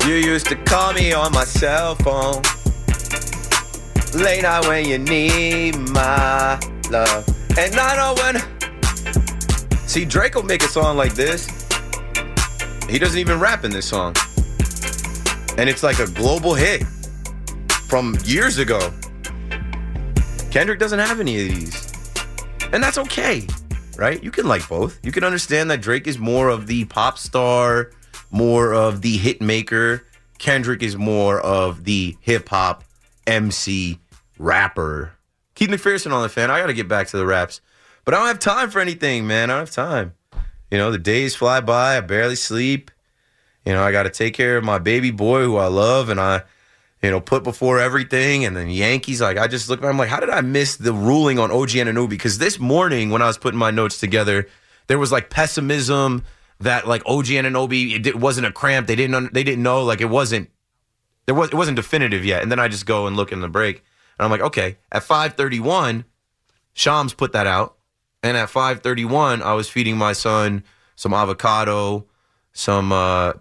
You used to call me on my cell phone. Late night when you need my love. And I know when... See, Drake will make a song like this. He doesn't even rap in this song. And it's like a global hit from years ago. Kendrick doesn't have any of these. And that's okay, right? You can like both. You can understand that Drake is more of the pop star, more of the hit maker. Kendrick is more of the hip-hop MC rapper. Keith McPherson on the fan. I got to get back to the raps. But I don't have time for anything, man. I don't have time. You know, the days fly by. I barely sleep. You know, I got to take care of my baby boy who I love, and I, you know, put before everything. And then Yankees, like, I just look, I'm like, how did I miss the ruling on OG Anunoby? Because this morning when I was putting my notes together, there was like pessimism that like OG Anunoby, it wasn't a cramp. They didn't know, like it wasn't definitive yet. And then I just go and look in the break, and I'm like, okay, at 5:31, Shams put that out. And at 5:31, I was feeding my son some avocado, some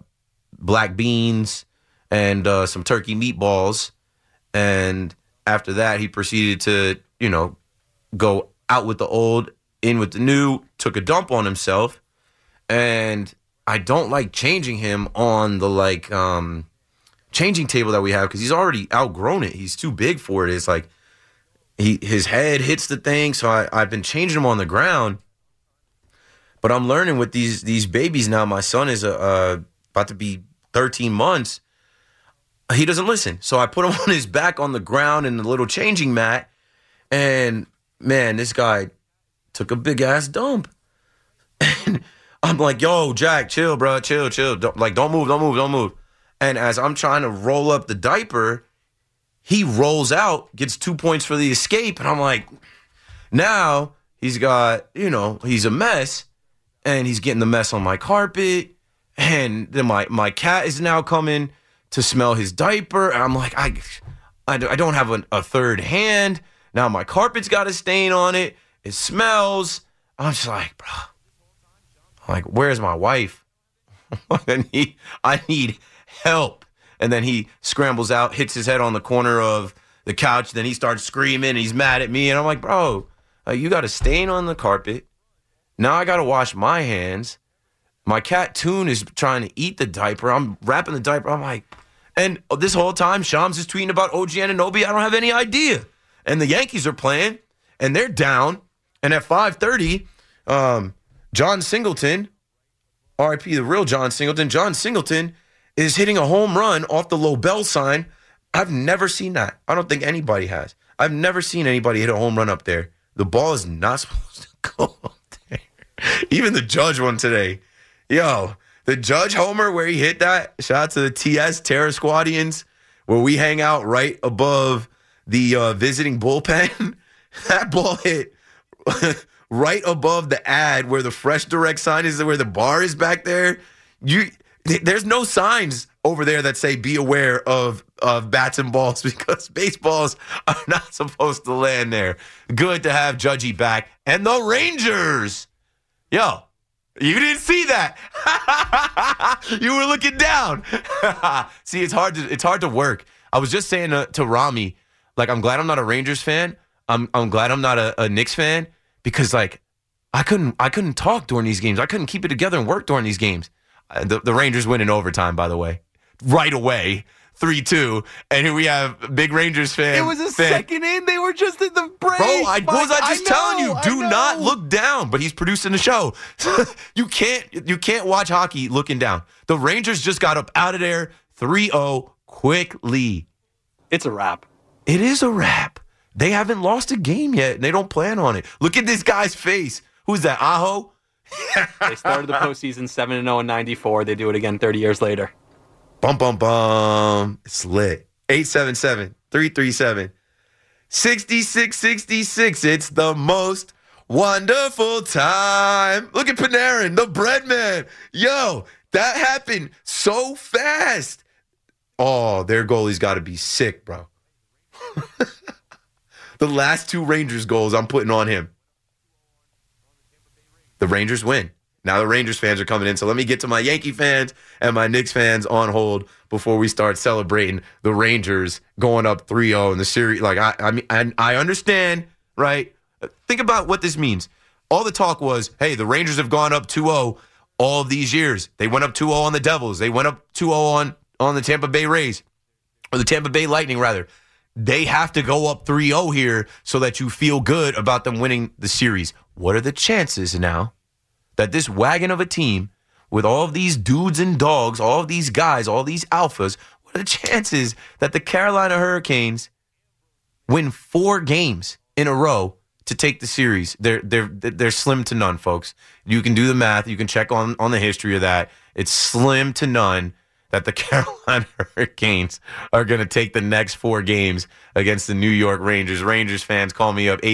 black beans, and some turkey meatballs. And after that, he proceeded to, you know, go out with the old, in with the new, took a dump on himself. And I don't like changing him on the, like, changing table that we have because he's already outgrown it. He's too big for it. It's like his head hits the thing, so I've been changing him on the ground. But I'm learning with these babies now. My son is about to be 13 months. He doesn't listen. So I put him on his back on the ground in the little changing mat. And, man, this guy took a big-ass dump. And I'm like, yo, Jack, chill, bro, chill. Don't move. And as I'm trying to roll up the diaper, he rolls out, gets 2 points for the escape. And I'm like, now he's got, you know, he's a mess. And he's getting the mess on my carpet. And then my cat is now coming to smell his diaper. And I'm like, I don't have a third hand. Now my carpet's got a stain on it. It smells. I'm just like, bro. I'm like, where's my wife? I need help. And then he scrambles out, hits his head on the corner of the couch. Then he starts screaming. And he's mad at me. And I'm like, bro, you got a stain on the carpet. Now I got to wash my hands. My cat Toon is trying to eat the diaper. I'm wrapping the diaper. I'm like, and this whole time, Shams is tweeting about OG Anunoby. I don't have any idea. And the Yankees are playing, and they're down. And at 5:30, John Singleton, R.I.P. the real John Singleton is hitting a home run off the Lobel sign. I've never seen that. I don't think anybody has. I've never seen anybody hit a home run up there. The ball is not supposed to go up there. Even the Judge one today. Yo, the Judge homer where he hit that, shout out to the TS Terror Squadians, where we hang out right above the visiting bullpen. That ball hit right above the ad where the Fresh Direct sign is, where the bar is back there. There's no signs over there that say be aware of bats and balls because baseballs are not supposed to land there. Good to have Judgy back. And the Rangers. Yo. You didn't see that. You were looking down. See, it's hard to work. I was just saying to Rami, like, I'm glad I'm not a Rangers fan. I'm glad I'm not a Knicks fan because, like, I couldn't talk during these games. I couldn't keep it together and work during these games. The Rangers win in overtime, by the way, right away. 3-2, and here we have big Rangers fan. It was a second in. They were just in the break. Bro, I was telling you, do not look down. But he's producing the show. You can't watch hockey looking down. The Rangers just got up out of there 3-0 quickly. It's a wrap. It is a wrap. They haven't lost a game yet, and they don't plan on it. Look at this guy's face. Who's that, Aho? They started the postseason 7-0 in 94. They do it again 30 years later. Bum, bum, bum. It's lit. 877-337-6666. It's the most wonderful time. Look at Panarin, the bread man. Yo, that happened so fast. Oh, their goalie's got to be sick, bro. The last two Rangers goals I'm putting on him. The Rangers win. Now the Rangers fans are coming in, so let me get to my Yankee fans and my Knicks fans on hold before we start celebrating the Rangers going up 3-0 in the series. Like, I mean, I understand, right? Think about what this means. All the talk was, hey, the Rangers have gone up 2-0 all of these years. They went up 2-0 on the Devils. They went up 2-0 on the Tampa Bay Rays, or the Tampa Bay Lightning, rather. They have to go up 3-0 here so that you feel good about them winning the series. What are the chances now that this wagon of a team with all of these dudes and dogs, all of these guys, all these alphas, what are the chances that the Carolina Hurricanes win 4 games in a row to take the series? They're slim to none, folks. You can do the math. You can check on the history of that. It's slim to none that the Carolina Hurricanes are going to take the next 4 games against the New York Rangers. Rangers fans, call me up,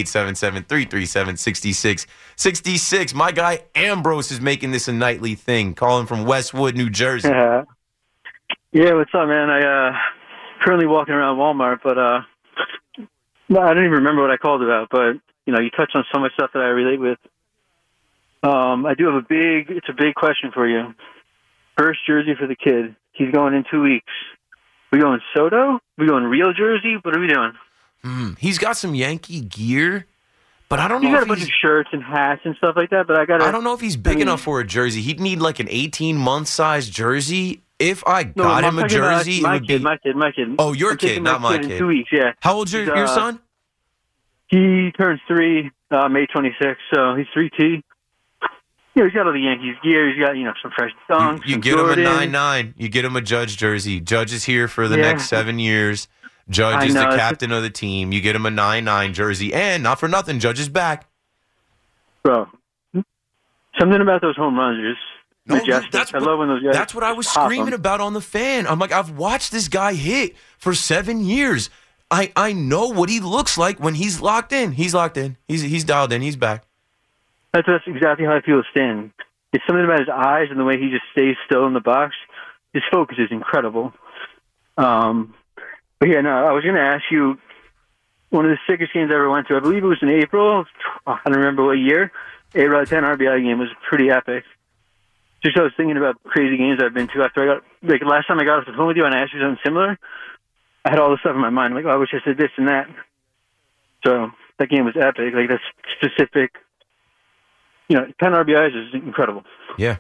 877-337-6666. My guy Ambrose is making this a nightly thing, calling from Westwood, New Jersey. Yeah, what's up, man? I currently walking around Walmart, but I don't even remember what I called about, but you touched on so much stuff that I relate with. I do have it's a big question for you. First jersey for the kid. He's going in 2 weeks. We going Soto? We going real jersey? What are we doing? He's got some Yankee gear, but I don't know. He's got a bunch of shirts and hats and stuff like that. But I don't know if he's big enough for a jersey. He'd need like an 18-month size jersey. If I got him a jersey, my kid. Oh, your kid, not my kid. In 2 weeks, yeah. How old's your son? He turns 3 May 26th, so he's 3T. He's got all the Yankees gear. He's got, some fresh dunks. You get him a 9-9. You get him a Judge jersey. Judge is here for the next 7 years. Judge is the captain of the team. You get him a 9-9 jersey. And not for nothing, Judge is back. Bro, something about those home runs is majestic. I love when those guys. That's what I was screaming about on the fan. I'm like, I've watched this guy hit for 7 years. I know what he looks like when he's locked in. He's locked in. He's dialed in. He's back. That's exactly how I feel with Stanton. It's something about his eyes and the way he just stays still in the box. His focus is incredible. But yeah, no, I was going to ask you, one of the sickest games I ever went to, I believe it was in April. I don't remember what year. 8-10 RBI game was pretty epic. Just I was thinking about crazy games I've been to after I got, last time I got off the phone with you and I asked you something similar, I had all this stuff in my mind. I wish I said this and that. So that game was epic. That specific, 10 RBIs is incredible. Yeah.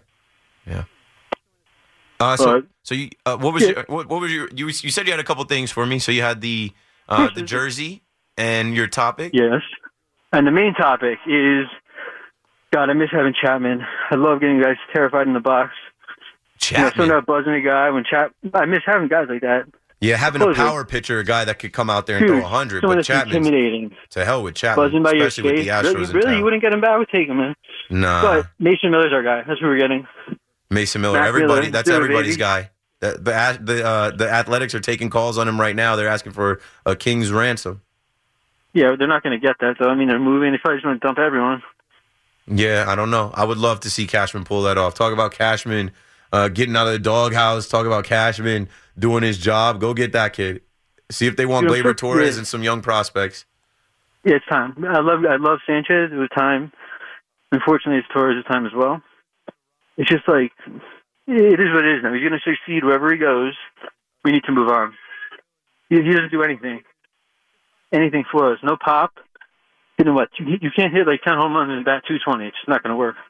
So you, what was your? You said you had a couple things for me. So you had the jersey and your topic. Yes, and the main topic is, God, I miss having Chapman. I love getting guys terrified in the box. Chapman, something about buzzing a guy I miss having guys like that. Yeah, having a power pitcher, a guy that could come out there and throw 100, but Chapman's intimidating. To hell with Chapman, buzzing by especially your with the Astros. Really, you wouldn't get him back. I would take him, man. Nah. But Mason Miller's our guy. That's what we're getting. Mason Miller, that's everybody's guy. The Athletics are taking calls on him right now. They're asking for a king's ransom. Yeah, they're not going to get that, though. I mean, they're moving. They probably just want to dump everyone. Yeah, I don't know. I would love to see Cashman pull that off. Talk about Cashman getting out of the doghouse. Talk about Cashman doing his job. Go get that kid. See if they want Gleyber Torres and some young prospects. Yeah, it's time. I love Sanchez. It was time. Unfortunately, it's Torres' time as well. It's just it is what it is now. He's going to succeed wherever he goes. We need to move on. He doesn't do anything for us. No pop. You know what? You can't hit 10 home runs and bat 220. It's just not going to work.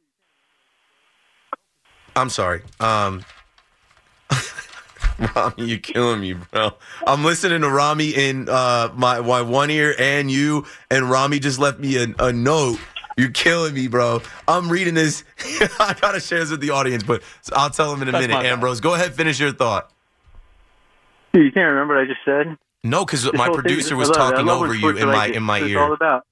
I'm sorry. Rami, you're killing me, bro. I'm listening to Rami in my one ear and you, and Rami just left me a note. You're killing me, bro. I'm reading this. I got to share this with the audience, but I'll tell him in a minute. Ambrose, go ahead, finish your thought. You can't remember what I just said? No, because my producer was talking over you in my ear. It's all about.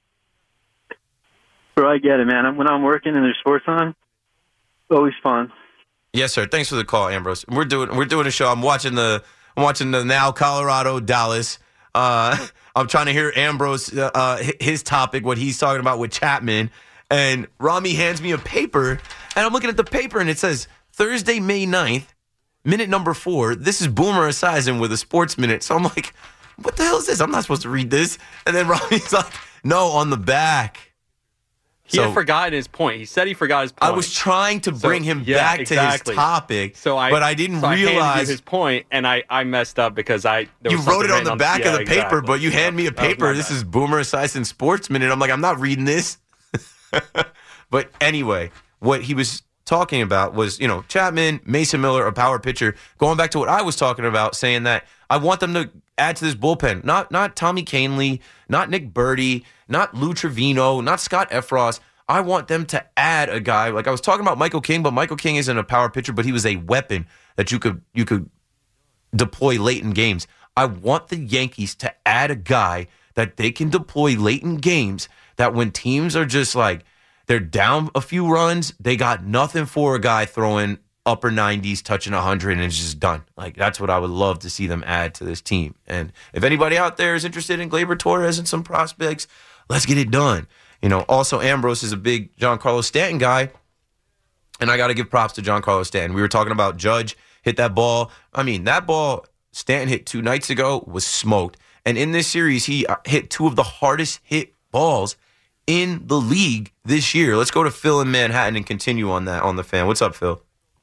Bro, I get it, man. When I'm working and there's sports on, always fun. Yes, sir. Thanks for the call, Ambrose. We're doing a show. I'm watching the now Colorado Dallas. I'm trying to hear Ambrose his topic, what he's talking about with Chapman, and Rami hands me a paper, and I'm looking at the paper, and it says Thursday, May 9th, minute number 4. This is Boomer Esiason with a sports minute. So I'm like, what the hell is this? I'm not supposed to read this. And then Rami's like, no, on the back. He had forgotten his point. He said he forgot his point. I was trying to bring him back to his topic, but I didn't realize. I handed you his point, and I messed up because you wrote it on the back of the paper, but you hand me a paper. This is Boomer Esiason Sportsman, and I'm like, I'm not reading this. But anyway, what he was talking about was, Chapman, Mason Miller, a power pitcher. Going back to what I was talking about, saying that I want them to add to this bullpen. Not Tommy Kahnle, not Nick Burdi, not Lou Trevino, not Scott Effross. I want them to add a guy. Like I was talking about Michael King, but Michael King isn't a power pitcher, but he was a weapon that you could deploy late in games. I want the Yankees to add a guy that they can deploy late in games, that when teams are just like, they're down a few runs, they got nothing for a guy throwing upper 90s, touching 100, and it's just done. Like, that's what I would love to see them add to this team. And if anybody out there is interested in Gleyber Torres and some prospects, let's get it done. Also Ambrose is a big Giancarlo Stanton guy, and I got to give props to Giancarlo Stanton. We were talking about Judge hit that ball. I mean, that ball Stanton hit 2 nights ago was smoked. And in this series, he hit 2 of the hardest hit balls in the league this year. Let's go to Phil in Manhattan and continue on that on the Fan. What's up, Phil?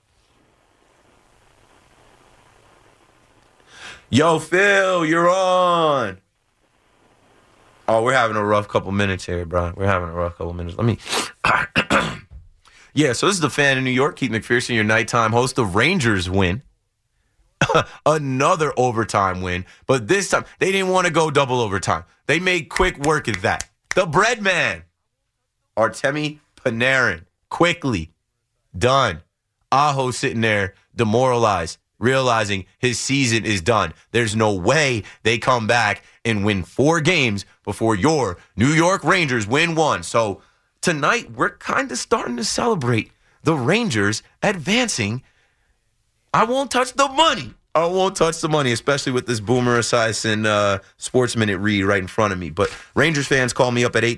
Yo, Phil, you're on. Oh, we're having a rough couple minutes here, bro. We're having a rough couple minutes. Let me... Yeah, so this is the Fan in New York. Keith McPherson, your nighttime host. The Rangers win. Another overtime win. But this time, they didn't want to go double overtime. They made quick work of that. The bread man, Artemi Panarin. Quickly. Done. Aho sitting there demoralized, realizing his season is done. There's no way they come back and win 4 games before your New York Rangers win 1. So tonight, we're kind of starting to celebrate the Rangers advancing. I won't touch the money. I won't touch the money, especially with this Boomer Esiason Sports Minute read right in front of me. But Rangers fans, call me up at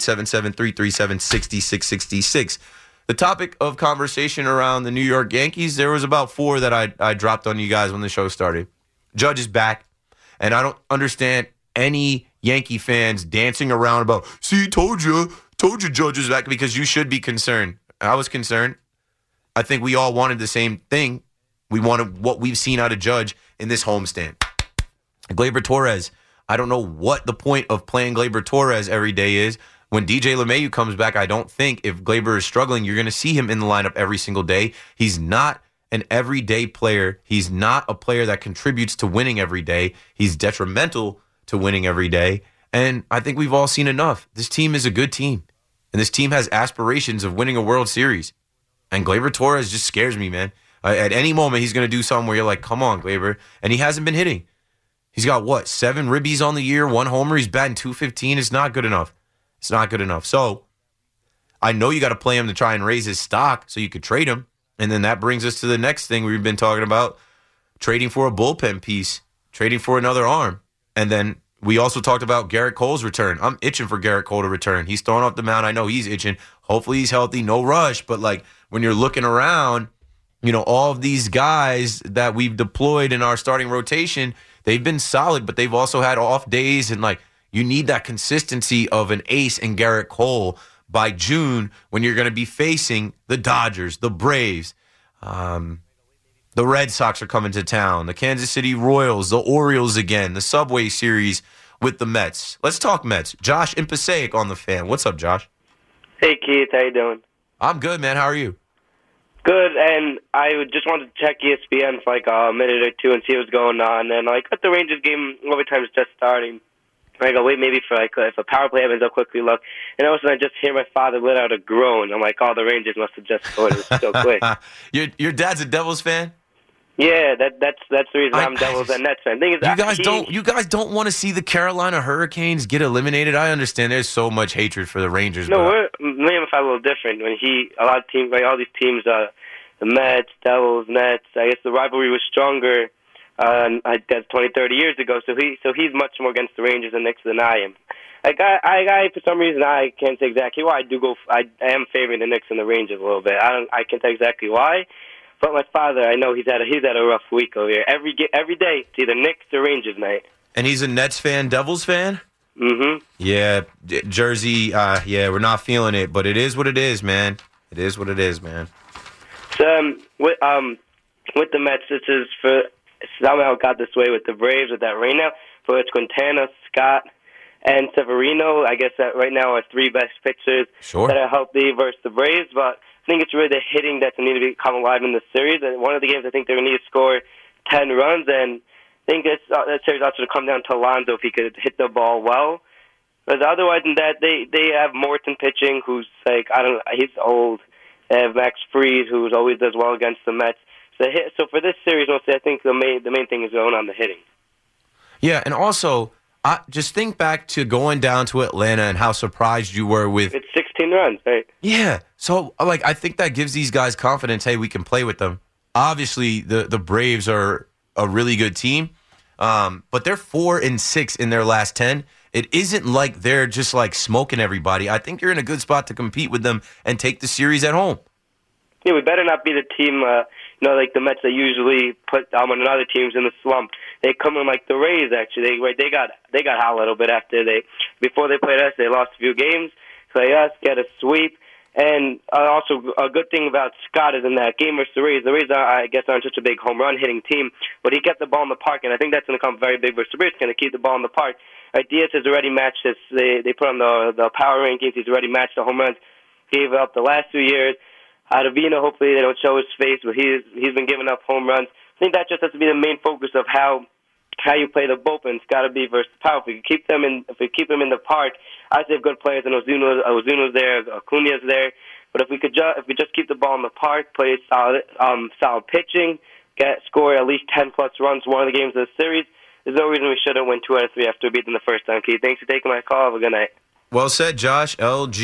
877-337-6666. The topic of conversation around the New York Yankees, there was about 4 that I dropped on you guys when the show started. Judge is back, and I don't understand any Yankee fans dancing around about, see, told you Judge is back, because you should be concerned. I was concerned. I think we all wanted the same thing. We wanted what we've seen out of Judge in this homestand. Gleyber Torres, I don't know what the point of playing Gleyber Torres every day is. When DJ LeMahieu comes back, I don't think if Gleyber is struggling, you're going to see him in the lineup every single day. He's not an everyday player. He's not a player that contributes to winning every day. He's detrimental to winning every day. And I think we've all seen enough. This team is a good team. And this team has aspirations of winning a World Series. And Gleyber Torres just scares me, man. At any moment, he's going to do something where you're like, come on, Gleyber. And he hasn't been hitting. He's got, 7 ribbies on the year, 1 homer. He's batting .215. It's not good enough. It's not good enough. So I know you got to play him to try and raise his stock so you could trade him. And then that brings us to the next thing we've been talking about, trading for a bullpen piece, trading for another arm. And then we also talked about Garrett Cole's return. I'm itching for Garrett Cole to return. He's throwing off the mound. I know he's itching. Hopefully he's healthy. No rush. But, when you're looking around, all of these guys that we've deployed in our starting rotation, they've been solid, but they've also had off days. And, you need that consistency of an ace in Garrett Cole by June when you're going to be facing the Dodgers, the Braves. The Red Sox are coming to town. The Kansas City Royals, the Orioles again, the Subway Series with the Mets. Let's talk Mets. Josh in Passaic on the Fan. What's up, Josh? Hey, Keith. How you doing? I'm good, man. How are you? Good, and I just wanted to check ESPN for a minute or two and see what's going on. And got the Rangers game, overtime is just starting. I go, wait, maybe for if a power play happens, I'll quickly look. And all of a sudden, I just hear my father let out a groan. I'm like, the Rangers must have just scored. It was so quick. Your dad's a Devils fan? Yeah, that's the reason I'm Devils and Nets fan. Thing is, you guys don't want to see the Carolina Hurricanes get eliminated. I understand there's so much hatred for the Rangers. No, me and my father a little different. When a lot of teams, all these teams, the Mets, Devils, Nets. I guess the rivalry was stronger. That's 20, 30 years ago. So he's much more against the Rangers and Knicks than I am. I for some reason I can't say exactly why. I am favoring the Knicks and the Rangers a little bit. I can't tell exactly why. But my father, I know he's had a rough week over here. Every day, it's either Knicks or Rangers night. And he's a Nets fan, Devils fan? Yeah, Jersey, yeah, we're not feeling it, but it is what it is, man. It is what it is, man. So, with the Mets, this is for somehow got this way with the Braves with that rain now. So it's Quintana, Scott, and Severino. I guess that right now are three best pitchers that are healthy versus the Braves. But I think it's really the hitting that's needed to come alive in the series. And one of the games, I think they're going to need to score 10 runs. And I think that series also to come down to Alonso if he could hit the ball well. But otherwise than that, they have Morton pitching, who's like, he's old. They have Max Fried, who always does well against the Mets. So for this series, mostly, I think the main thing is going on the hitting. Yeah, and also, just think back to going down to Atlanta and how surprised you were with... It's 16 runs, right? Yeah, so I think that gives these guys confidence, hey, we can play with them. Obviously, the Braves are a really good team, but they're 4-6 in their last 10. It isn't like they're just like smoking everybody. I think you're in a good spot to compete with them and take the series at home. Yeah, we better not be the team, like the Mets that usually put on other teams in the slump. They come in like the Rays. Actually, they got hot a little bit before they played us. They lost a few games, play us, get a sweep. And also a good thing about Scott is in that game versus the Rays. The Rays, I guess, aren't such a big home run hitting team, but he kept the ball in the park, and I think that's going to come very big versus the Rays. Going to keep the ball in the park. Diaz has already matched this. They put on the power rankings. He's already matched the home runs gave up the last 2 years. Ottavino, hopefully they don't show his face, but he's been giving up home runs. I think that just has to be the main focus of how you play the bullpen. It's got to be versus power. If we keep them in the park, I say have good players, and Ozuno's there, Acuna's there. But if we just keep the ball in the park, play solid pitching, score at least 10+ runs one of the games of the series, there's no reason we shouldn't win 2 out of 3 after beating the first time. Keith, thanks for taking my call. Have a good night. Well said, Josh.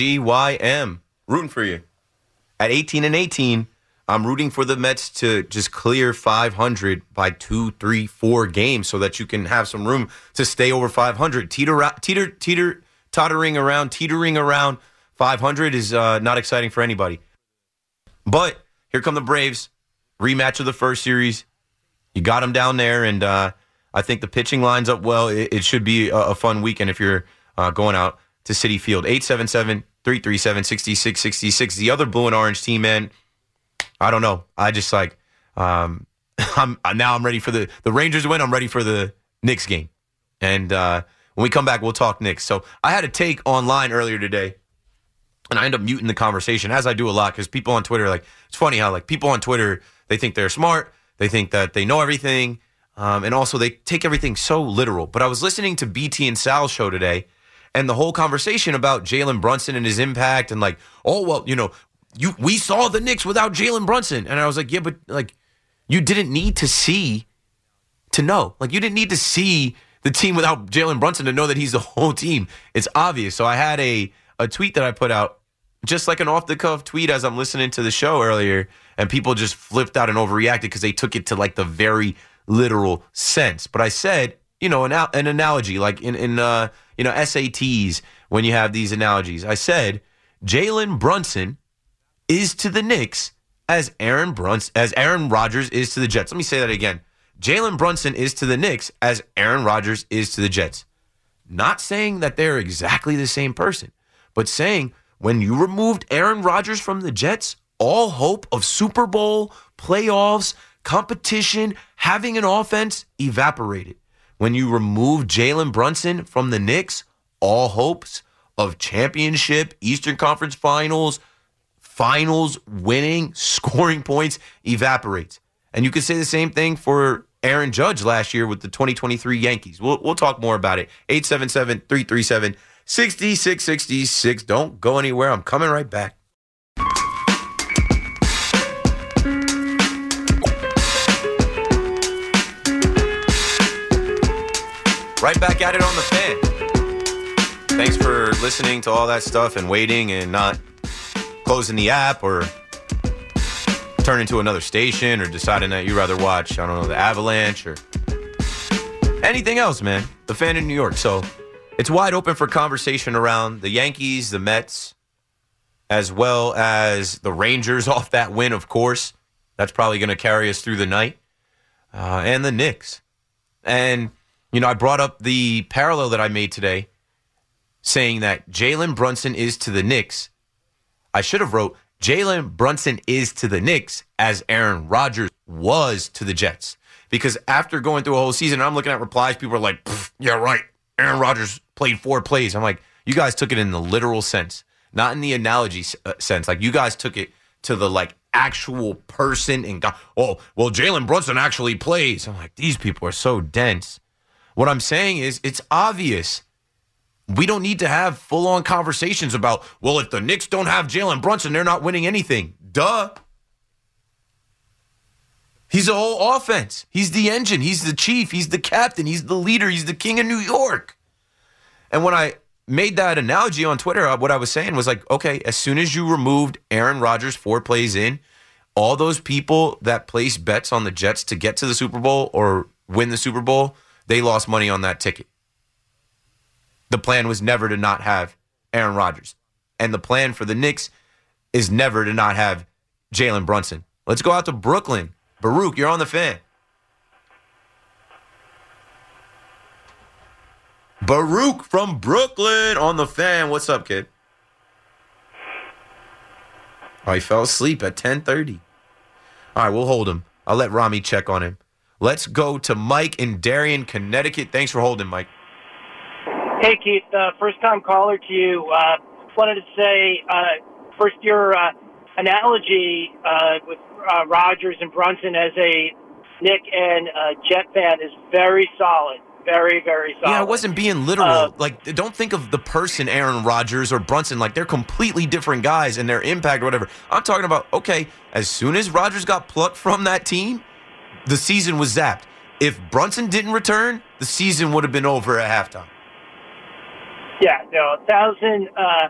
LGYM. Rooting for you. At 18-18, I'm rooting for the Mets to just clear 500 by 2, 3, 4 games so that you can have some room to stay over 500. Teetering around 500 is not exciting for anybody. But here come the Braves. Rematch of the first series. You got them down there, and I think the pitching lines up well. It should be a fun weekend if you're going out to Citi Field. 877-337-6666. The other blue and orange team, man, I don't know. I just I'm ready for the Rangers win. I'm ready for the Knicks game. And when we come back, we'll talk Knicks. So I had a take online earlier today, and I end up muting the conversation, as I do a lot, because people on Twitter, it's funny how people on Twitter, they think they're smart. They think that they know everything. And also they take everything so literal. But I was listening to BT and Sal's show today, and the whole conversation about Jalen Brunson and his impact and we saw the Knicks without Jalen Brunson. And I was like, yeah, but you didn't need to see to know. You didn't need to see the team without Jalen Brunson to know that he's the whole team. It's obvious. So I had a tweet that I put out, just like an off-the-cuff tweet as I'm listening to the show earlier, and people just flipped out and overreacted because they took it to the very literal sense. But I said, an analogy, in SATs, when you have these analogies. I said, Jalen Brunson is to the Knicks as Aaron Rodgers is to the Jets. Let me say that again. Jalen Brunson is to the Knicks as Aaron Rodgers is to the Jets. Not saying that they're exactly the same person, but saying when you removed Aaron Rodgers from the Jets, all hope of Super Bowl, playoffs, competition, having an offense evaporated. When you remove Jalen Brunson from the Knicks, all hopes of championship, Eastern Conference Finals winning, scoring points evaporates. And you could say the same thing for Aaron Judge last year with the 2023 Yankees. We'll talk more about it. 877-337-6666. Don't go anywhere. I'm coming right back. Right back at it on the Fan. Thanks for listening to all that stuff and waiting and not closing the app or turning to another station or deciding that you'd rather watch, the Avalanche or anything else, man. The Fan in New York. So it's wide open for conversation around the Yankees, the Mets, as well as the Rangers off that win, of course. That's probably going to carry us through the night. And the Knicks. And I brought up the parallel that I made today saying that Jalen Brunson is to the Knicks. I should have wrote Jalen Brunson is to the Knicks as Aaron Rodgers was to the Jets. Because after going through a whole season, I'm looking at replies. People are like, yeah, right. Aaron Rodgers played 4 plays. I'm like, you guys took it in the literal sense, not in the analogy sense. Like, you guys took it to the, like, actual person and got, oh, well, Jalen Brunson actually plays. I'm like, these people are so dense. What I'm saying is it's obvious. We don't need to have full-on conversations about, well, if the Knicks don't have Jalen Brunson, they're not winning anything. Duh. He's the whole offense. He's the engine. He's the chief. He's the captain. He's the leader. He's the king of New York. And when I made that analogy on Twitter, what I was saying was like, okay, as soon as you removed Aaron Rodgers 4 plays in, all those people that placed bets on the Jets to get to the Super Bowl or win the Super Bowl, they lost money on that ticket. The plan was never to not have Aaron Rodgers. And the plan for the Knicks is never to not have Jalen Brunson. Let's go out to Brooklyn. Baruch, you're on the Fan. Baruch from Brooklyn on the Fan. What's up, kid? Oh, he fell asleep at 10:30. All right, we'll hold him. I'll let Rami check on him. Let's go to Mike in Darien, Connecticut. Thanks for holding, Mike. Hey, Keith. First-time caller to you. Wanted to say, first, your analogy with Rodgers and Brunson as a Knick and Jet fan is very solid. Very, very solid. Yeah, I wasn't being literal. Don't think of the person Aaron Rodgers or Brunson like they're completely different guys and their impact or whatever. I'm talking about, okay, as soon as Rodgers got plucked from that team, the season was zapped. If Brunson didn't return, the season would have been over at halftime. Yeah, no, 1,000%.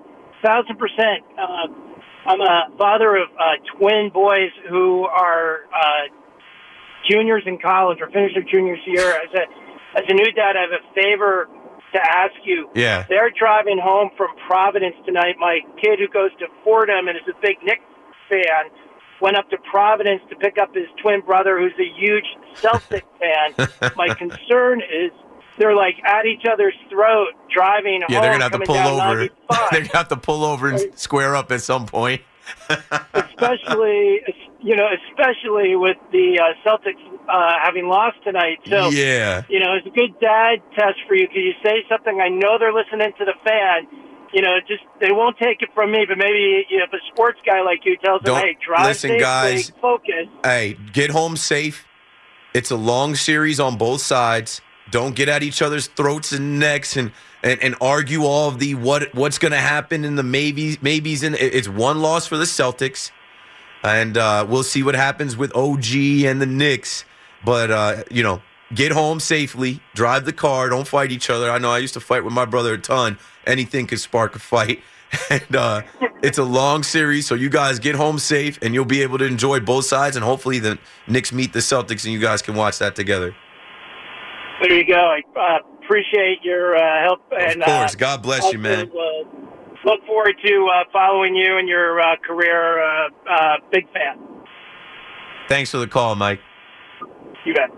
I'm a father of twin boys who are juniors in college or finished their junior year. As a new dad, I have a favor to ask you. Yeah. They're driving home from Providence tonight. My kid who goes to Fordham and is a big Knicks fan went up to Providence to pick up his twin brother who's a huge Celtic fan. My concern is they're like at each other's throat driving home. Yeah, they're going to have to pull over. 95. They're going to have to pull over and square up at some point. especially with the Celtics having lost tonight. So, yeah. It's a good dad test for you. Can you say something? I know they're listening to the Fan. Just they won't take it from me, but maybe if a sports guy like you tells them, hey, drive safely, guys, focus. Hey, get home safe. It's a long series on both sides. Don't get at each other's throats and necks and argue all of the what's going to happen in the maybes. It's one loss for the Celtics, and we'll see what happens with OG and the Knicks. But, get home safely. Drive the car. Don't fight each other. I know I used to fight with my brother a ton. Anything could spark a fight. And it's a long series, so you guys get home safe, and you'll be able to enjoy both sides. And hopefully the Knicks meet the Celtics, and you guys can watch that together. There you go. I appreciate your help. And, of course. God bless you, man. Look forward to following you and your career. Big fan. Thanks for the call, Mike. You bet.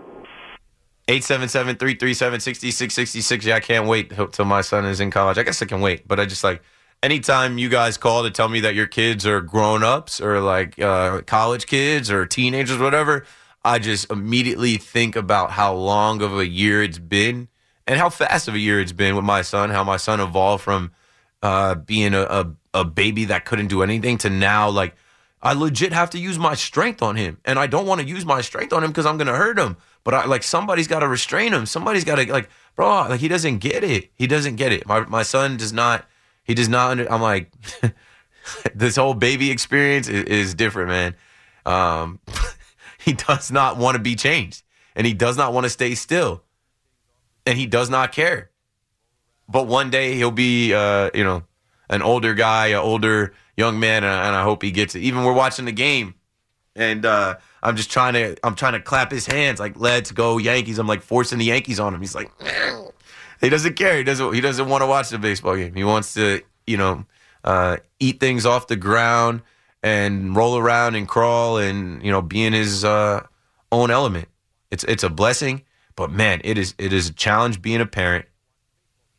877-337-6666. Yeah, I can't wait till my son is in college. I guess I can wait, but I just anytime you guys call to tell me that your kids are grown-ups or college kids or teenagers, whatever, I just immediately think about how long of a year it's been and how fast of a year it's been with my son, how my son evolved from being a baby that couldn't do anything to now, I legit have to use my strength on him. And I don't want to use my strength on him because I'm going to hurt him. But somebody's got to restrain him. Somebody's got to, bro, he doesn't get it. He doesn't get it. My son does not, he does not, I'm like, this whole baby experience is different, man. He does not want to be changed. And he does not want to stay still. And he does not care. But one day he'll be, an older guy, an older young man, and I hope he gets it. Even we're watching the game, and I'm trying to clap his hands like, let's go Yankees. I'm forcing the Yankees on him. He's like, he doesn't care. He doesn't want to watch the baseball game. He wants to, eat things off the ground and roll around and crawl and, be in his own element. It's a blessing, but man, it is a challenge being a parent.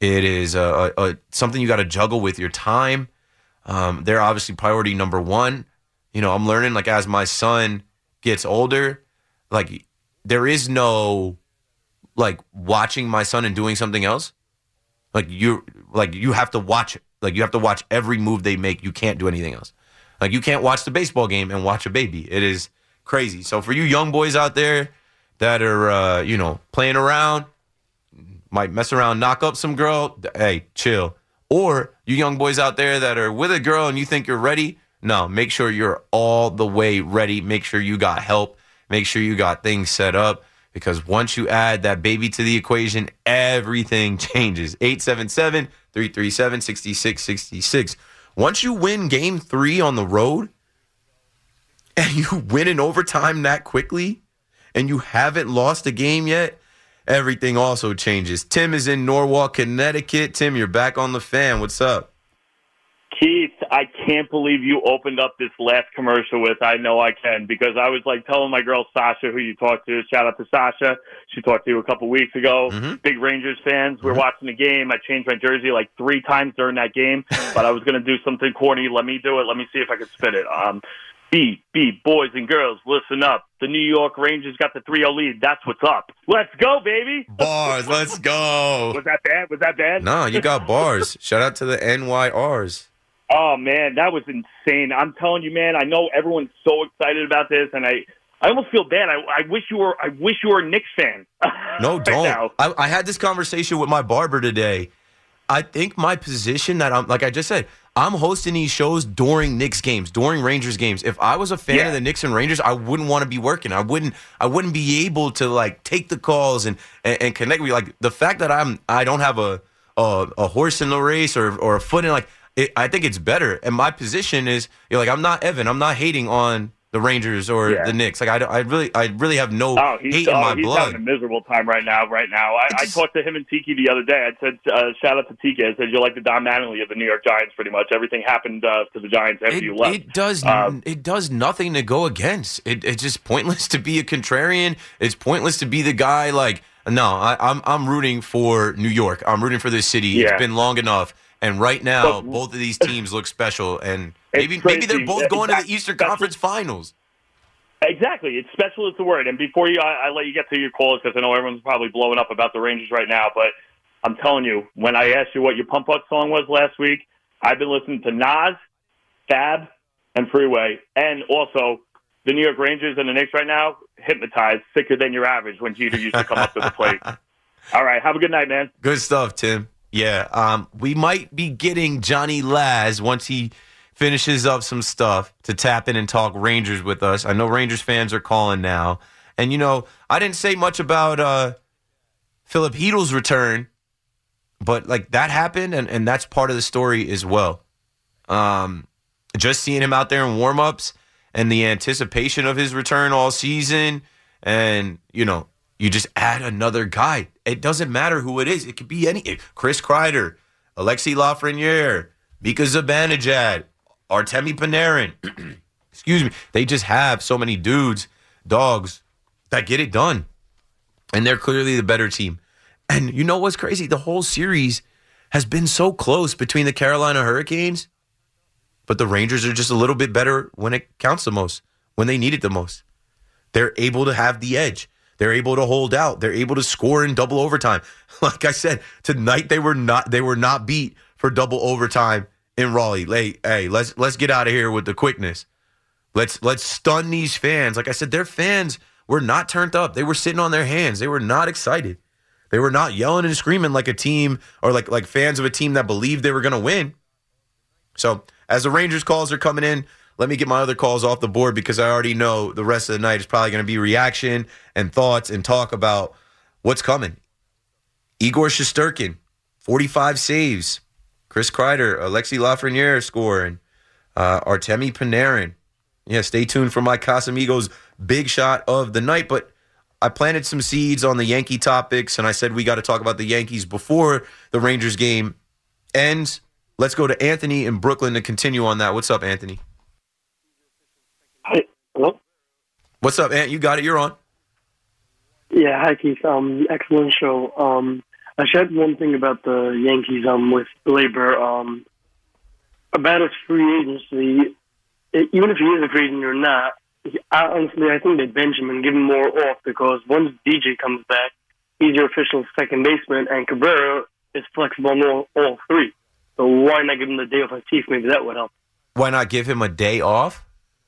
It is something you got to juggle with your time. They're obviously priority number one. You know, I'm learning, like, as my son gets older, like, there is no, like, watching my son and doing something else. You have to watch it. Like, you have to watch every move they make. You can't do anything else. Like, you can't watch the baseball game and watch a baby. It is crazy. So for you young boys out there that are, playing around, might mess around, knock up some girl, hey, chill. Or you young boys out there that are with a girl and you think you're ready, no, make sure you're all the way ready. Make sure you got help. Make sure you got things set up, because once you add that baby to the equation, everything changes. 877-337-6666. Once you win game 3 on the road and you win in overtime that quickly and you haven't lost a game yet, everything also changes. Tim is in Norwalk, Connecticut. Tim, you're back on the Fan. What's up? Keith, I can't believe you opened up this last commercial with "I Know I Can," because I was like telling my girl Sasha, who you talked to, shout out to Sasha. She talked to you a couple weeks ago. Mm-hmm. Big Rangers fans. We're watching the game. I changed my jersey like 3 times during that game, but I was going to do something corny. Let me do it. Let me see if I can spin it. Boys and girls, listen up. The New York Rangers got the 3-0 lead. That's what's up. Let's go, baby. Bars, let's go. Was that bad? Was that bad? No, you got bars. Shout out to the NYRs. Oh, man, that was insane. I'm telling you, man, I know everyone's so excited about this, and I almost feel bad. I wish you were a Knicks fan. No, right don't. now. I had this conversation with my barber today. I think my position that I'm, like I just said, I'm hosting these shows during Knicks games, during Rangers games. If I was a fan of the Knicks and Rangers, I wouldn't want to be working. I wouldn't be able to, like, take the calls and connect with you. Like, the fact that I don't have a horse in the race or a foot in, like, I think it's better. And my position is, I'm not Evan. I'm not hating on the Rangers or the Knicks. Like, I really have no hate in my he's blood. having a miserable time right now. I talked to him and Tiki the other day. I said, shout out to Tiki. I said, you're like the Don Mattingly of the New York Giants, pretty much. Everything happened to the Giants after you left. It does nothing to go against. It's just pointless to be a contrarian. It's pointless to be the guy like, no, I'm rooting for New York. I'm rooting for this city. Yeah. It's been long enough. And right now, both of these teams look special, and maybe they're both going to the Eastern Conference Finals. Exactly. It's special is the word. And before I let you get to your calls, because I know everyone's probably blowing up about the Rangers right now, but I'm telling you, when I asked you what your Pump Up song was last week, I've been listening to Nas, Fab, and Freeway, and also the New York Rangers and the Knicks right now, hypnotized, sicker than your average when Jeter used to come up to the plate. All right. Have a good night, man. Good stuff, Tim. Yeah, we might be getting Johnny Laz once he finishes up some stuff to tap in and talk Rangers with us. I know Rangers fans are calling now. And, I didn't say much about Philip Heedle's return, but, like, that happened, and that's part of the story as well. Just seeing him out there in warm-ups and the anticipation of his return all season, and, you just add another guy. It doesn't matter who it is. It could be any. Chris Kreider, Alexi Lafreniere, Mika Zibanejad, Artemi Panarin. Excuse me. They just have so many dogs, that get it done. And they're clearly the better team. And you know what's crazy? The whole series has been so close between the Carolina Hurricanes, but the Rangers are just a little bit better when it counts the most, when they need it the most. They're able to have the edge. They're able to hold out. They're able to score in double overtime. Like I said, tonight they were not beat for double overtime in Raleigh. Hey, let's get out of here with the quickness. Let's stun these fans. Like I said, their fans were not turned up. They were sitting on their hands. They were not excited. They were not yelling and screaming like a team or like fans of a team that believed they were going to win. So as the Rangers calls are coming in, let me get my other calls off the board, because I already know the rest of the night is probably going to be reaction and thoughts and talk about what's coming. Igor Shesterkin, 45 saves. Chris Kreider, Alexi Lafreniere scoring. Artemi Panarin. Yeah, stay tuned for my Casamigos big shot of the night. But I planted some seeds on the Yankee topics, and I said we got to talk about the Yankees before the Rangers game ends. Let's go to Anthony in Brooklyn to continue on that. What's up, Anthony? Hi. Hello? What's up, Ant? You got it. You're on. Yeah, hi, Keith. Excellent show. I should add one thing about the Yankees with Gleyber. About his free agency, even if he is a free agent or not, honestly, I think they bench him and give him more off because once DJ comes back, he's your official second baseman, and Cabrera is flexible on all three. So why not give him the day off his teeth? Maybe that would help. Why not give him a day off?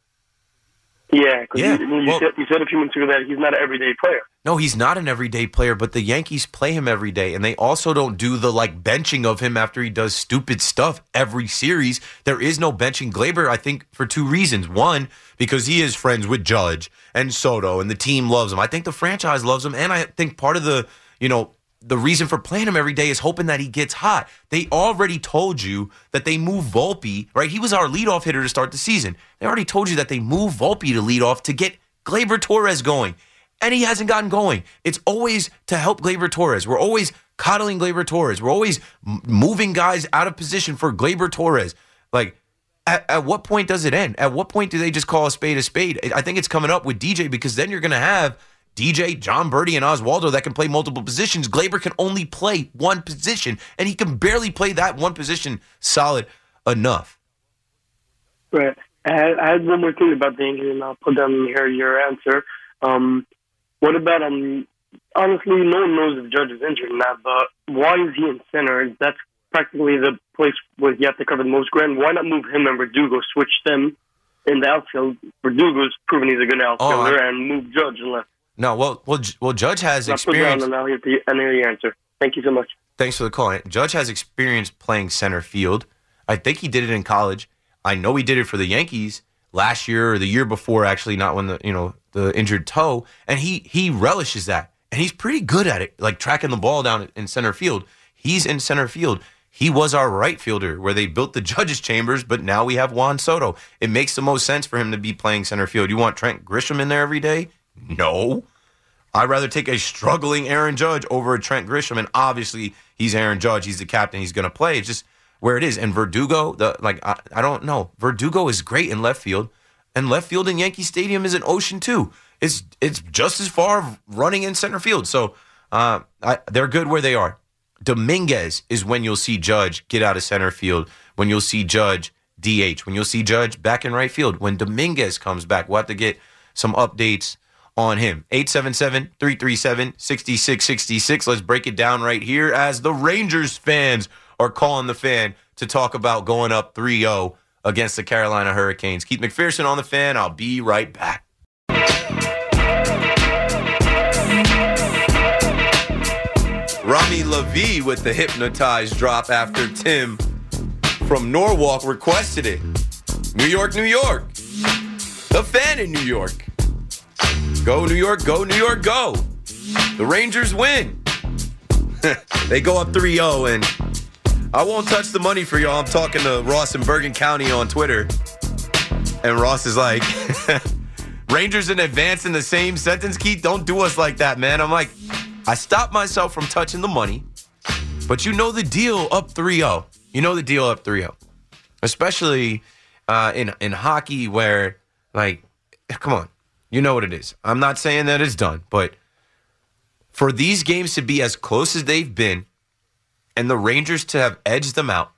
Yeah, because Yeah, you said a few minutes ago that he's not an everyday player. No, he's not an everyday player, but the Yankees play him every day, and they also don't do the benching of him after he does stupid stuff every series. There is no benching Gleyber, I think, for two reasons. One, because he is friends with Judge and Soto, and the team loves him. I think the franchise loves him, and I think part of the reason for playing him every day is hoping that he gets hot. They already told you that they moved Volpe, right? He was our leadoff hitter to start the season. They already told you that they moved Volpe to lead off to get Gleyber Torres going. And he hasn't gotten going. It's always to help Gleyber Torres. We're always coddling Gleyber Torres. We're always moving guys out of position for Gleyber Torres. At what point does it end? At what point do they just call a spade a spade? I think it's coming up with DJ because then you're going to have DJ, John Birdie, and Oswaldo that can play multiple positions. Gleyber can only play one position, and he can barely play that one position solid enough. Right. I had one more thing about the Yankees, and I'll put down here your answer. What about, honestly, no one knows if Judge is injured or not, but why is he in center? That's practically the place where you have to cover the most ground. Why not move him and Verdugo, switch them in the outfield? Verdugo's proven he's a good outfielder, and move Judge and left. No, well, Judge has experience. I know your answer. Thank you so much. Thanks for the call. Judge has experience playing center field. I think he did it in college. I know he did it for the Yankees last year or the year before, actually, not when the injured toe, and he relishes that, and he's pretty good at it, like tracking the ball down in center field. He's in center field. He was our right fielder where they built the Judge's chambers, but now we have Juan Soto. It makes the most sense for him to be playing center field. You want Trent Grisham in there every day? No. I'd rather take a struggling Aaron Judge over a Trent Grisham, and obviously he's Aaron Judge. He's the captain. He's going to play. It's just where it is. And Verdugo, I don't know. Verdugo is great in left field, and left field in Yankee Stadium is an ocean too. It's just as far running in center field. So they're good where they are. Dominguez is when you'll see Judge get out of center field, when you'll see Judge DH, when you'll see Judge back in right field. When Dominguez comes back, we'll have to get some updates on him. 877-337-6666. Let's break it down right here as the Rangers fans are calling the Fan to talk about going up 3-0 against the Carolina Hurricanes. Keith McPherson on the Fan. I'll be right back. Rami Levy with the hypnotized drop after Tim from Norwalk requested it. New York, New York. The Fan in New York. Go, New York, go, New York, go. The Rangers win. They go up 3-0, and I won't touch the money for y'all. I'm talking to Ross in Bergen County on Twitter, and Ross is like, Rangers in advance in the same sentence, Keith? Don't do us like that, man. I'm like, I stopped myself from touching the money, but you know the deal up 3-0. You know the deal up 3-0. Especially in hockey where, come on. You know what it is. I'm not saying that it's done, but for these games to be as close as they've been and the Rangers to have edged them out,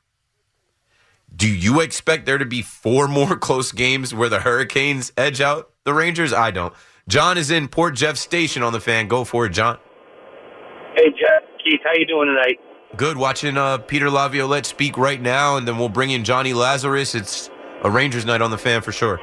do you expect there to be 4 more close games where the Hurricanes edge out the Rangers? I don't. John is in Port Jeff Station on the Fan. Go for it, John. Hey, Jeff. Keith, how you doing tonight? Good. Watching Peter Laviolette speak right now, and then we'll bring in Johnny Lazarus. It's a Rangers night on the Fan for sure.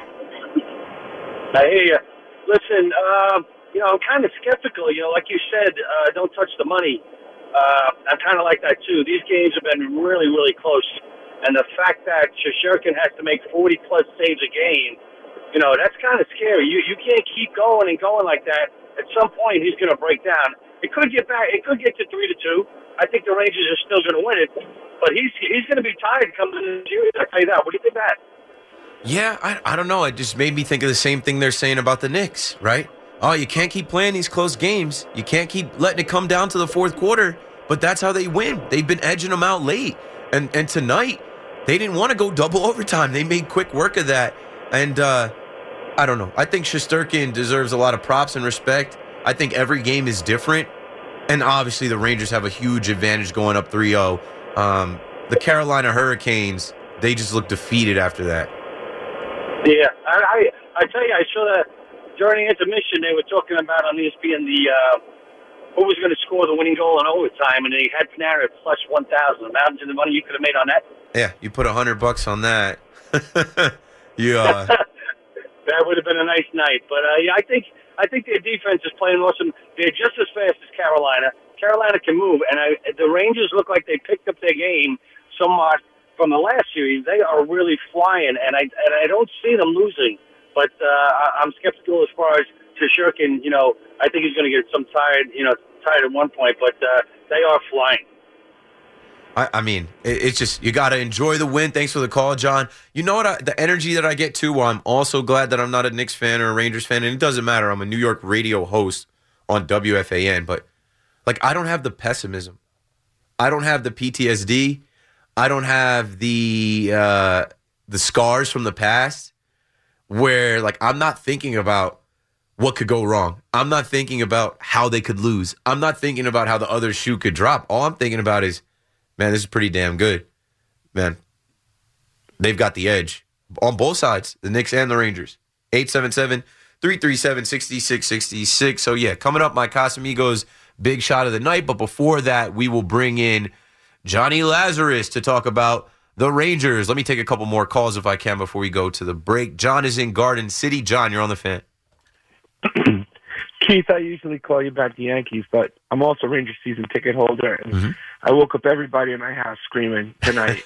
I hear you. Listen, I'm kind of skeptical. Like you said, don't touch the money. I'm kind of like that, too. These games have been really, really close. And the fact that Shesterkin has to make 40-plus saves a game, that's kind of scary. You can't keep going and going like that. At some point, he's going to break down. It could get back. It could get to 3-2. I think the Rangers are still going to win it. But he's going to be tired coming in the series. I'll tell you that. What do you think of that? Yeah, I don't know. It just made me think of the same thing they're saying about the Knicks, right? Oh, you can't keep playing these close games. You can't keep letting it come down to the fourth quarter, but that's how they win. They've been edging them out late. And tonight, they didn't want to go double overtime. They made quick work of that. And I don't know. I think Shesterkin deserves a lot of props and respect. I think every game is different. And obviously the Rangers have a huge advantage going up 3-0. The Carolina Hurricanes, they just look defeated after that. Yeah, I tell you, I saw that during intermission they were talking about on ESPN who was going to score the winning goal in overtime, and they had Panarin at plus 1,000. Imagine the money you could have made on that. Yeah, you put $100 on that. Yeah. That would have been a nice night. But yeah, I think their defense is playing awesome. They're just as fast as Carolina. Carolina can move, and the Rangers look like they picked up their game somewhat from the last series. They are really flying, and I don't see them losing. But I'm skeptical as far as Shesterkin. I think he's going to get some tired at one point. But they are flying. I mean, it's just, you got to enjoy the win. Thanks for the call, John. You know what? The energy that I get, too, while I'm also glad that I'm not a Knicks fan or a Rangers fan, and it doesn't matter. I'm a New York radio host on WFAN, but, I don't have the pessimism. I don't have the PTSD. I don't have the scars from the past where, I'm not thinking about what could go wrong. I'm not thinking about how they could lose. I'm not thinking about how the other shoe could drop. All I'm thinking about is, man, this is pretty damn good. Man, they've got the edge on both sides, the Knicks and the Rangers. 877-337-6666. So, yeah, coming up, my Casamigos big shot of the night. But before that, we will bring in Johnny Lazarus to talk about the Rangers. Let me take a couple more calls if I can before we go to the break. John is in Garden City. John, you're on the Fan. Keith, I usually call you about the Yankees, but I'm also a Ranger season ticket holder, and I woke up everybody in my house screaming tonight.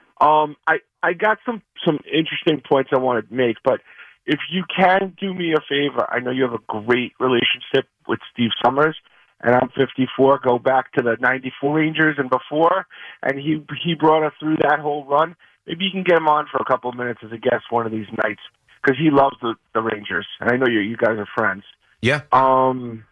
I got some interesting points I want to make, but if you can do me a favor, I know you have a great relationship with Steve Summers, and I'm 54. Go back to the 94 Rangers and before, and he brought us through that whole run. Maybe you can get him on for a couple of minutes as a guest one of these nights, because he loves the Rangers, and I know you guys are friends. Yeah. I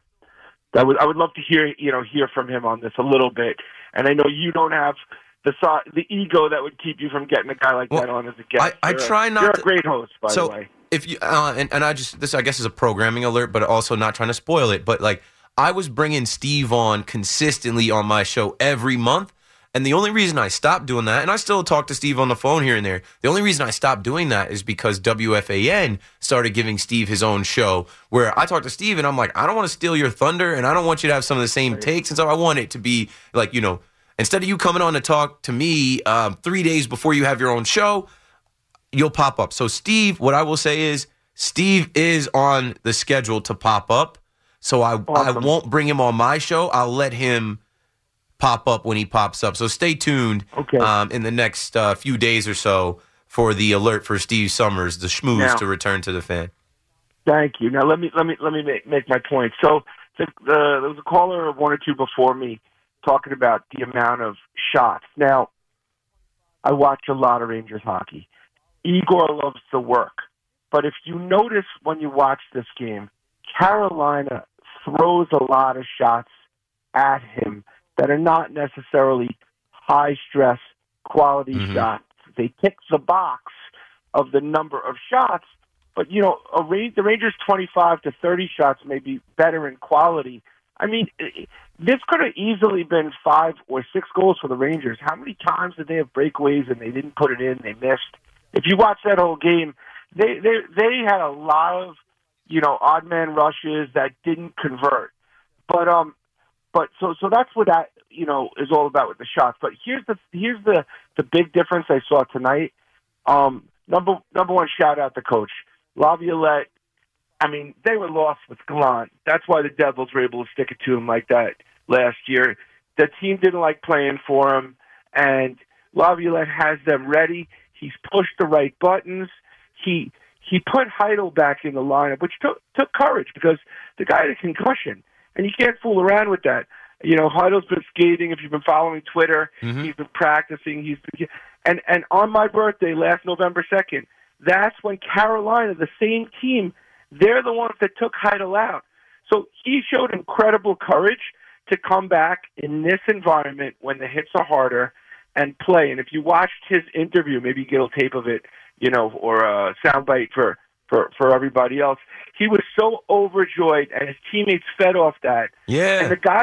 would love to hear from him on this a little bit. And I know you don't have the ego that would keep you from getting a guy like that on as a guest. I try not. You're a great host, by the way. If you this I guess is a programming alert, but also not trying to spoil it. But I was bringing Steve on consistently on my show every month. And the only reason I stopped doing that, and I still talk to Steve on the phone here and there, the only reason I stopped doing that is because WFAN started giving Steve his own show where I talk to Steve and I'm like, I don't want to steal your thunder and I don't want you to have some of the same takes. And so I want it to be instead of you coming on to talk to me 3 days before you have your own show, you'll pop up. So Steve, what I will say is Steve is on the schedule to pop up. So I won't bring him on my show. I'll let him pop up when he pops up. So stay tuned in the next few days or so for the alert for Steve Summers, the schmooze, to return to the Fan. Thank you. Now let me make my point. So there was a caller, one or two before me, talking about the amount of shots. Now, I watch a lot of Rangers hockey. Igor loves the work. But if you notice when you watch this game, Carolina throws a lot of shots at him that are not necessarily high-stress quality shots. They tick the box of the number of shots, but, the Rangers' 25 to 30 shots may be better in quality. I mean, this could have easily been 5 or 6 goals for the Rangers. How many times did they have breakaways and they didn't put it in, they missed? If you watch that whole game, they had a lot of, odd man rushes that didn't convert. But so that's what that is all about with the shots. But here's the big difference I saw tonight. Number one, shout out to Coach Laviolette. I mean, they were lost with Gallant. That's why the Devils were able to stick it to him like that last year. The team didn't like playing for him, and Laviolette has them ready. He's pushed the right buttons. He put Heidel back in the lineup, which took courage because the guy had a concussion. And you can't fool around with that. Heidel's been skating. If you've been following Twitter, he's been practicing. And on my birthday, last November 2nd, that's when Carolina, the same team, they're the ones that took Heidel out. So he showed incredible courage to come back in this environment when the hits are harder and play. And if you watched his interview, maybe you get a tape of it, or a soundbite for everybody else. He was so overjoyed, and his teammates fed off that. Yeah. And the guy's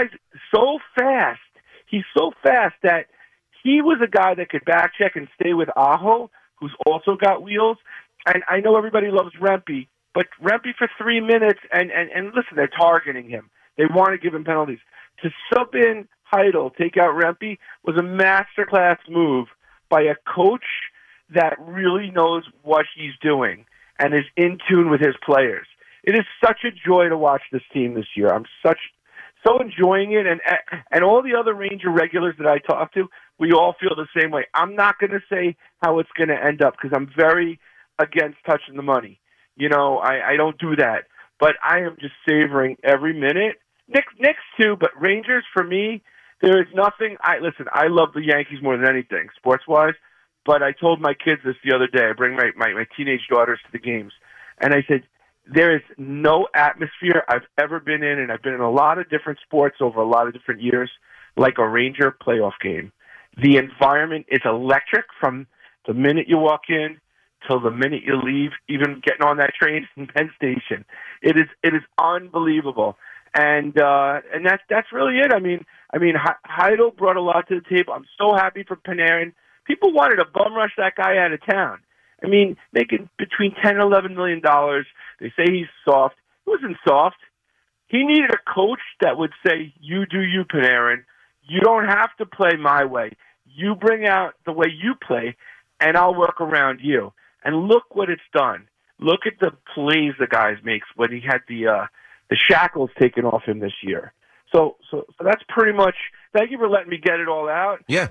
so fast. He's so fast that he was a guy that could back check and stay with Aho, who's also got wheels. And I know everybody loves Rempe, but Rempe for 3 minutes, and listen, they're targeting him. They want to give him penalties. To sub in Heidel, take out Rempe, was a masterclass move by a coach that really knows what he's doing and is in tune with his players. It is such a joy to watch this team this year. I'm so enjoying it, and all the other Ranger regulars that I talk to, we all feel the same way. I'm not going to say how it's going to end up because I'm very against touching the money. You know, I don't do that. But I am just savoring every minute. Knicks too, but Rangers, for me, there is nothing. Listen, I love the Yankees more than anything, sports-wise, but I told my kids this the other day. I bring my teenage daughters to the games, and I said, there is no atmosphere I've ever been in, and I've been in a lot of different sports over a lot of different years, like a Ranger playoff game. The environment is electric from the minute you walk in till the minute you leave, even getting on that train in Penn Station. It is unbelievable. And that's really it. I mean, Heidel brought a lot to the table. I'm so happy for Panarin. People wanted to bum rush that guy out of town. I mean, making between $10 and $11 million. They say he's soft. He wasn't soft. He needed a coach that would say, "You do you, Panarin. You don't have to play my way. You bring out the way you play, and I'll work around you." And look what it's done. Look at the plays the guy makes when he had the shackles taken off him this year. So that's pretty much. Thank you for letting me get it all out. Yeah.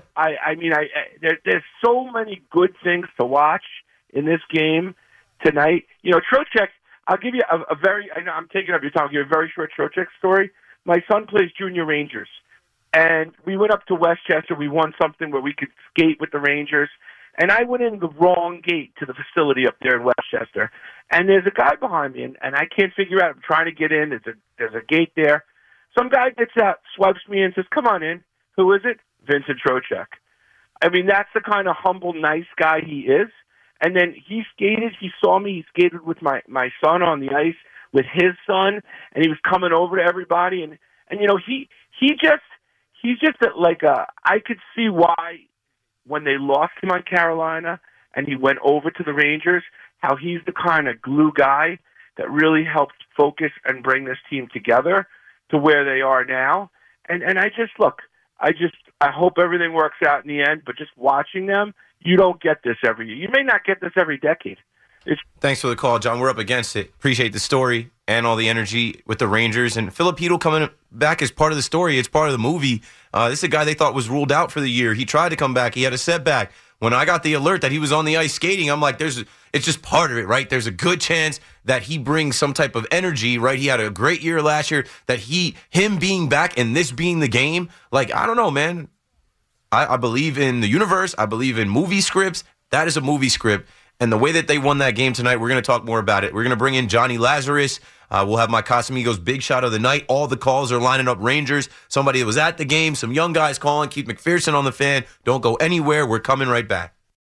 There's so many good things to watch in this game tonight. You know, Trocheck, I'll give you a very. I know I'm taking up your time. I'll give you a very short Trocheck story. My son plays junior Rangers, and we went up to Westchester. We won something where we could skate with the Rangers. And I went in the wrong gate to the facility up there in Westchester. And there's a guy behind me, and I can't figure out. I'm trying to get in. There's a gate there. Some guy gets out, swipes me and says, "Come on in." Who is it? Vincent Trocheck. I mean, that's the kind of humble, nice guy he is. And then he skated. He saw me. He skated with my son on the ice with his son, and he was coming over to everybody. And you know, he's just like I could see why when they lost him on Carolina and he went over to the Rangers, how he's the kind of glue guy that really helped focus and bring this team together to where they are now. And I hope everything works out in the end, but just watching them, you don't get this every year. You may not get this every decade. Thanks for the call, John. We're up against it. Appreciate the story and all the energy with the Rangers. And Philip Hedl coming back is part of the story. It's part of the movie. This is a guy they thought was ruled out for the year. He tried to come back. He had a setback. When I got the alert that he was on the ice skating, I'm like, it's just part of it, right? There's a good chance that he brings some type of energy, right? He had a great year last year, that him being back and this being the game, like, I don't know, man. I believe in the universe. I believe in movie scripts. That is a movie script. And the way that they won that game tonight, we're going to talk more about it. We're going to bring in Johnny Lazarus. We'll have my Casamigos big shot of the night. All the calls are lining up Rangers. Somebody that was at the game, some young guys calling. Keith McPherson on the fan. Don't go anywhere. We're coming right back.